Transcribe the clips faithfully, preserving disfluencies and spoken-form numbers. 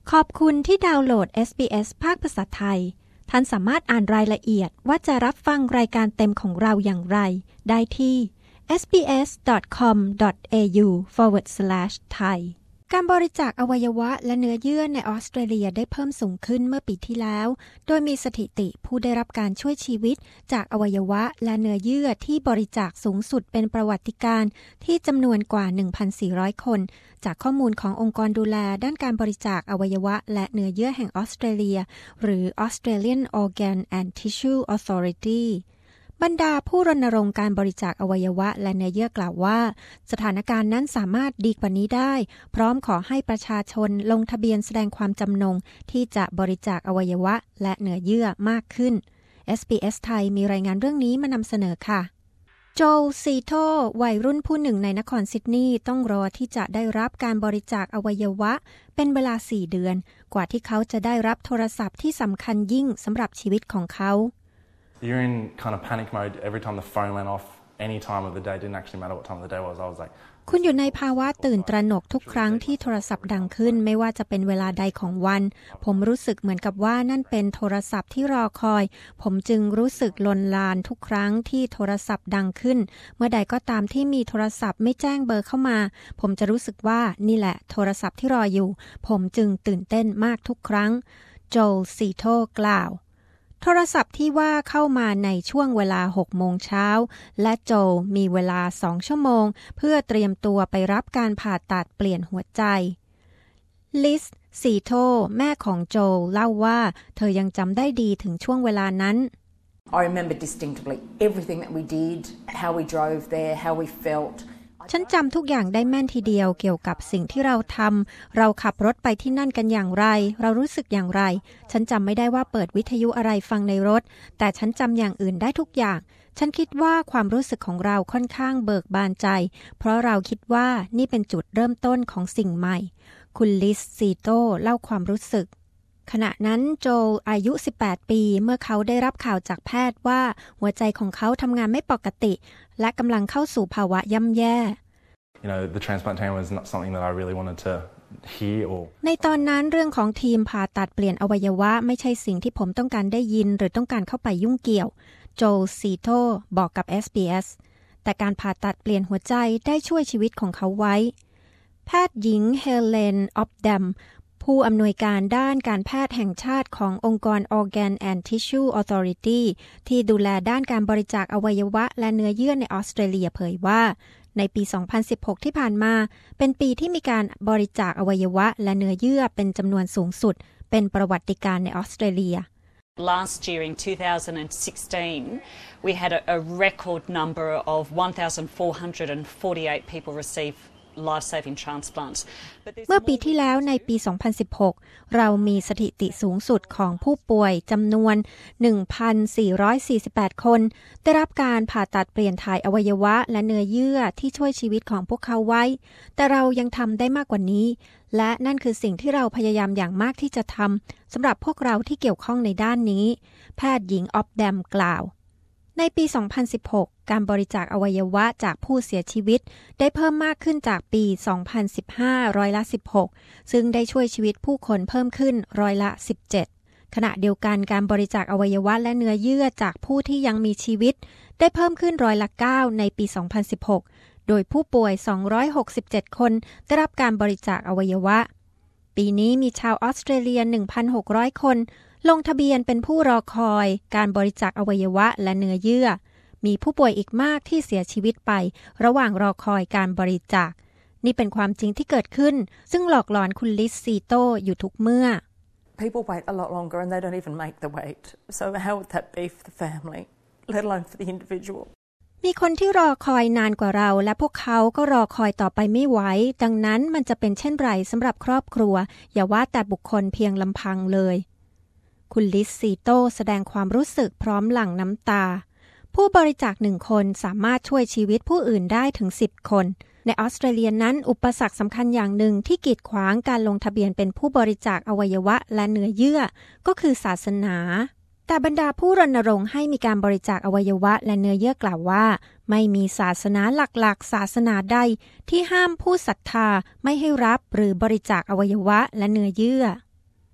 ขอบคุณที่ดาวน์โหลด เอส บี เอส ภาคภาษาไทยท่านสามารถอ่านรายละเอียดว่าจะรับฟังรายการเต็มของเราอย่างไรได้ที่ เอส บี เอส ดอท คอม ดอท เอ ยู สแลช ไทย การบริจาคอวัยวะและเนื้อเยื่อในออสเตรเลียได้เพิ่มสูงขึ้นเมื่อปีที่แล้วโดยมีสถิติผู้ได้รับการช่วยชีวิตจากอวัยวะและเนื้อเยื่อที่บริจาคสูงสุดเป็นประวัติการณ์ที่จำนวนกว่า หนึ่งพันสี่ร้อย คนจากข้อมูลขององค์กรดูแลด้านการบริจาคอวัยวะและเนื้อเยื่อแห่งออสเตรเลียหรือ Australian Organ and Tissue Authorityบรรดาผู้รณรงค์การบริจาคอวัยวะและเนื้อเยื่อกล่าวว่าสถานการณ์นั้นสามารถดีกว่านี้ได้พร้อมขอให้ประชาชนลงทะเบียนแสดงความจำนงที่จะบริจาคอวัยวะและเนื้อเยื่อมากขึ้น เอส บี เอส ไทยมีรายงานเรื่องนี้มานำเสนอค่ะโจลซีโตวัยรุ่นผู้หนึ่งในนครซิดนีย์ต้องรอที่จะได้รับการบริจาคอวัยวะเป็นเวลาสี่เดือนกว่าที่เขาจะได้รับโทรศัพท์ที่สำคัญยิ่งสำหรับชีวิตของเขา You're in kind of panic mode every time the phone went off any time of the day. It didn't actually matter what time of the day was. I was like คุณอยู่ในภาวะตื่นตระหนกทุกครั้งที่โทรศัพท์ดังขึ้นไม่ว่าจะเป็นเวลาใดของวันผมรู้สึกเหมือนกับว่านั่นเป็นโทรศัพท์ที่รอคอยผมจึงรู้สึกลนลานทุกครั้งที่โทรศัพท์ดังขึ้นเมื่อใดก็ตามที่มีโทรศัพท์ไม่แจ้งเบอร์เข้ามาผมจะรู้สึกว่านี่แหละโทรศัพท์ที่รออยู่ผมจึงตื่นเต้นมากทุกครั้งโจลซีโตกล่าวโทรศัพท์ที่ว่าเข้ามาในช่วงเวลาหกโมงเช้าและโจลมีเวลาสองชั่วโมงเพื่อเตรียมตัวไปรับการผ่าตัดเปลี่ยนหัวใจลิสซีโตแม่ของโจลเล่าว่าเธอยังจำได้ดีถึงช่วงเวลานั้น I remember distinctly everything that we did, how we drove there, how we felt ฉันจำทุกอย่างได้แม่นทีเดียวเกี่ยวกับสิ่งที่เราทำเราขับรถไปที่นั่นกันอย่างไรเรารู้สึกอย่างไรฉันจำไม่ได้ว่าเปิดวิทยุอะไรฟังในรถแต่ฉันจำอย่างอื่นได้ทุกอย่างฉันคิดว่าความรู้สึกของเราค่อนข้างเบิกบานใจเพราะเราคิดว่านี่เป็นจุดเริ่มต้นของสิ่งใหม่คุณลิสซีโตเล่าความรู้สึกขณะนั้นโจลอายุสิบแปดปีเมื่อเขาได้รับข่าวจากแพทย์ว่าหัวใจของเขาทำงานไม่ปกติและกำลังเข้าสู่ภาวะย่ำแย่ You know, the transplantation was not something that I really wanted to hear or ในตอนนั้นเรื่องของทีมผ่าตัดเปลี่ยนอวัยวะไม่ใช่สิ่งที่ผมต้องการได้ยินหรือต้องการเข้าไปยุ่งเกี่ยวโจลซีโตบอกกับ เอส บี เอส แต่การผ่าตัดเปลี่ยนหัวใจได้ช่วยชีวิตของเขาไว้แพทย์หญิงเฮเลนออฟแดมผู้อำนวยการด้านการแพทย์แห่งชาติขององค์กร Organ and Tissue Authority ที่ดูแลด้านการบริจาคอวัยวะและเนื้อเยื่อในออสเตรเลียเผยว่าในปี สองพันสิบหก ที่ผ่านมาเป็นปีที่มีการบริจาคอวัยวะและเนื้อเยื่อเป็นจำนวนสูงสุดเป็นประวัติการณ์ในออสเตรเลีย Last year in two thousand sixteen, we had a, a record number of one thousand four hundred forty-eight people receive life-saving transplants. เมื่อปีที่แล้วในปี สองพันสิบหก เรามีสถิติสูงสุดของผู้ป่วยจำนวน หนึ่งพันสี่ร้อยสี่สิบแปด คนได้รับการผ่าตัดเปลี่ยนถ่ายอวัยวะและเนื้อเยื่อที่ช่วยชีวิตของพวกเขาไว้แต่เรายังทำได้มากกว่านี้และนั่นคือสิ่งที่เราพยายามอย่างมากที่จะทำสำหรับพวกเราที่เกี่ยวข้องในด้านนี้แพทย์หญิงออฟแดมกล่าวในปี สองพันสิบหก การบริจาคอวัยวะจากผู้เสียชีวิตได้เพิ่มมากขึ้นจากปี สองพันสิบห้า ร้อยละ สิบหก ซึ่งได้ช่วยชีวิตผู้คนเพิ่มขึ้นร้อยละ สิบเจ็ด ขณะเดียวกันการบริจาคอวัยวะและเนื้อเยื่อจากผู้ที่ยังมีชีวิตได้เพิ่มขึ้นร้อยละ เก้า ในปี สองพันสิบหก โดยผู้ป่วย สองร้อยหกสิบเจ็ด คนได้รับการบริจาคอวัยวะปีนี้มีชาวออสเตรเลีย หนึ่งพันหกร้อย คนลงทะเบียนเป็นผู้รอคอยการบริจาคอวัยวะและเนื้อเยื่อมีผู้ป่วยอีกมากที่เสียชีวิตไประหว่างรอคอยการบริจาคนี่เป็นความจริงที่เกิดขึ้นซึ่งหลอกหลอนคุณลิสซีโตอยู่ทุกเมื่อ People wait a lot longer and they don't even make the wait. So how would that be for the family, let alone for the individual? มีคนที่รอคอยนานกว่าเราและพวกเขาก็รอคอยต่อไปไม่ไหวดังนั้นมันจะเป็นเช่นไรสำหรับครอบครัวอย่าว่าแต่บุคคลเพียงลำพังเลยคุณลิสซีโตแสดงความรู้สึกพร้อมหลั่งน้ำตาผู้บริจาคหนึ่งคนสามารถช่วยชีวิตผู้อื่นได้ถึงสิบคนในออสเตรเลียนั้นอุปสรรคสำคัญอย่างหนึ่งที่กีดขวางการลงทะเบียนเป็นผู้บริจาคอวัยวะและเนื้อเยื่อก็คือศาสนาแต่บรรดาผู้รณรงค์ให้มีการบริจาคอวัยวะและเนื้อเยื่อกล่าวว่าไม่มีศาสนาหลักๆศาสนาใดที่ห้ามผู้ศรัทธาไม่ให้รับหรือบริจาคอวัยวะและเนื้อเยื่อ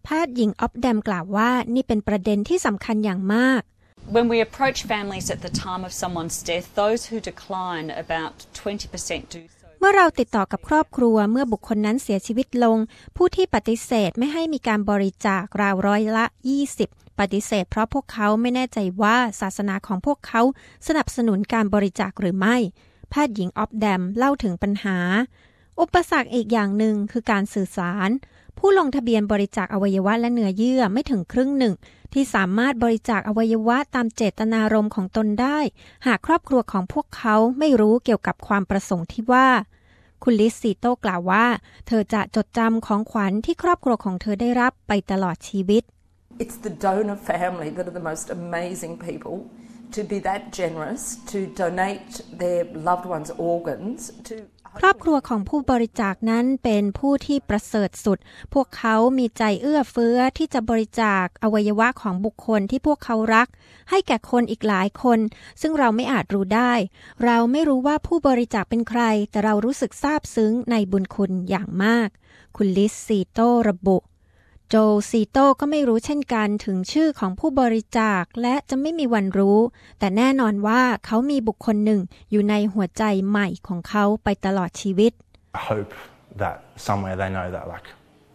แพทย์หญิงออฟแดมกล่าวว่านี่เป็นประเด็นที่สำคัญอย่างมาก When we approach families at the time of someone's death, those who decline, about twenty percent do so. เมื่อเราติดต่อกับครอบครัวเมื่อบุคคลนั้นเสียชีวิตลงผู้ที่ปฏิเสธไม่ให้มีการบริจาคราวร้อยละยี่สิบปฏิเสธเพราะพวกเขาไม่แน่ใจว่าศาสนาของพวกเขาสนับสนุนการบริจาคหรือไม่แพทย์หญิงออฟแดมเล่าถึงปัญหาอุปสรรคอีกอย่างหนึ่งคือการสื่อสารผู้ลงทะเบียนบริจาคอวัยวะและเนื้อเยื่อไม่ถึงครึ่งหนึ่งที่สามารถบริจาคอวัยวะตามเจตนารมณ์ของตนได้หากครอบครัวของพวกเขาไม่รู้เกี่ยวกับความประสงค์ที่ว่าคุณลิซซีโต้กล่าวว่าเธอจะจดจำของขวัญที่ครอบครัวของเธอได้รับไปตลอดชีวิต It's the donor family that are the most amazing people to be that generous to donate their loved ones' organs to ครอบครัวของผู้บริจาคนั้นเป็นผู้ที่ประเสริฐสุดพวกเขามีใจเอื้อเฟื้อที่จะบริจาคอวัยวะของบุคคลที่พวกเขารักให้แก่คนอีกหลายคนซึ่งเราไม่อาจรู้ได้เราไม่รู้ว่าผู้บริจาคเป็นใครแต่เรารู้สึกซาบซึ้งในบุญคุณอย่างมากคุณลิซซีโต้ระบุโจซีโต้ก็ไม่รู้เช่นกันถึงชื่อของผู้บริจาคและจะไม่มีวันรู้แต่แน่นอนว่าเขามีบุคคลหนึ่งอยู่ในหัวใจใหม่ของเขาไปตลอดชีวิต I hope that somewhere they know that like,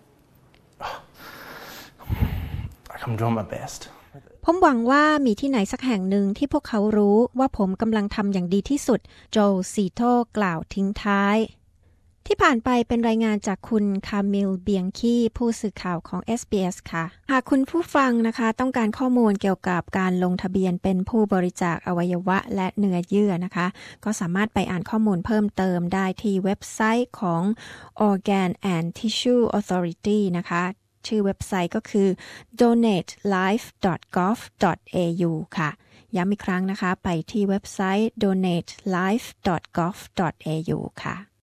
like I'm doing my best. ผมหวังว่ามีที่ไหนสักแห่งหนึ่งที่พวกเขารู้ว่าผมกำลังทำอย่างดีที่สุดโจซีโต้กล่าวทิ้งท้ายที่ผ่านไปเป็นรายงานจากคุณคามิลเบียงคีผู้สื่อข่าวของ เอส บี เอส ค่ะหากคุณผู้ฟังนะคะต้องการข้อมูลเกี่ยวกับการลงทะเบียนเป็นผู้บริจาคอวัยวะและเนื้อเยื่อนะคะก็สามารถไปอ่านข้อมูลเพิ่มเติมได้ที่เว็บไซต์ของ Organ and Tissue Authority นะคะชื่อเว็บไซต์ก็คือ โดเนทไลฟ์ ดอท กอฟ ดอท เอ ยู ค่ะย้ำอีกครั้งนะคะไปที่เว็บไซต์ โดเนทไลฟ์ ดอท กอฟ ดอท เอ ยู ค่ะ